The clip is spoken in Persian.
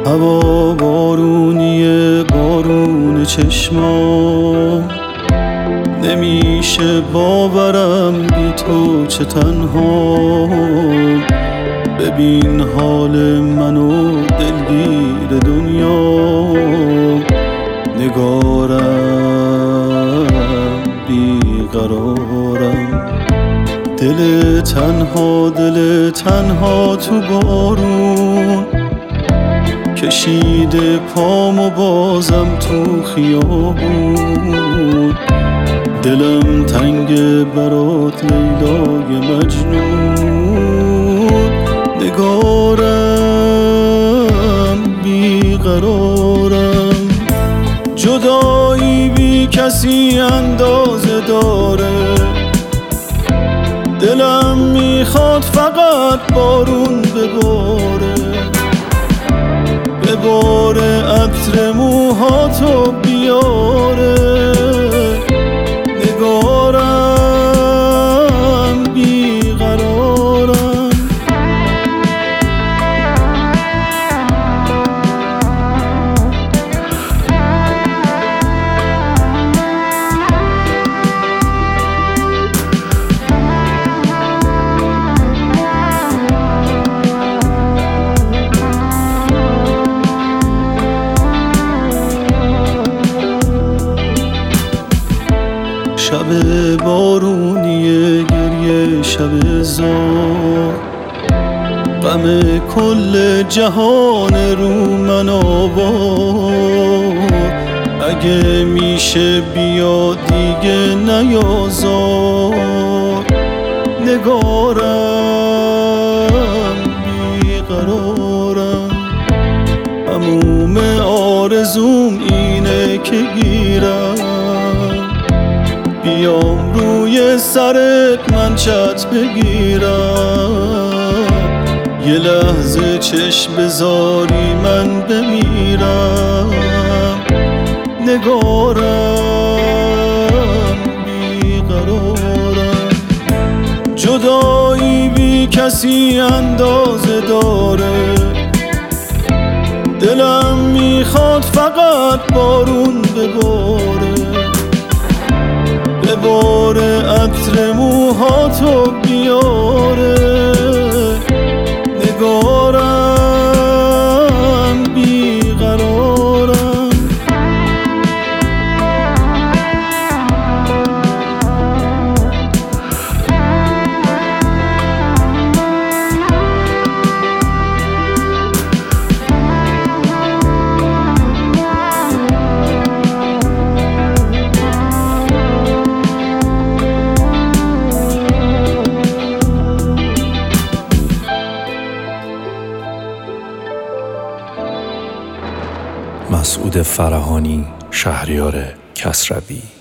هوا بارونیه، بارون چشمام، نمیشه باورم بی تو چه تنها. ببین حال منو دلگیر دنیا، نگارم بیقرارم. دل تنها تو بارون، کشیده پامو بازم تو خیابون. دلم تنگ برات لیلای مجنون، نگارم بیقرارم. جدایی بی کسی اندازه داره، دلم میخواد فقط بارون بباره. بباره عطر موهاتو بیاره، نگارم بیقرارم. شب بارونیه، گریه شب زار، غم کل جهان رو من آوار. اگه میشه بیا دیگه نیازار، نگارم بیقرارم. هموم آرزوم اینه که گیرم، بیام روی سرت من چت بگیرم. یه لحظه چشم بذاری من بمیرم، نگارم بیقرارم. جدایی بی کسی اندازه داره، دلم میخواد فقط بارون بباره. بباره عطر موهاتو بیاره، نگارم بیقرارم. مسعود فرهانی، شهریار کسروی.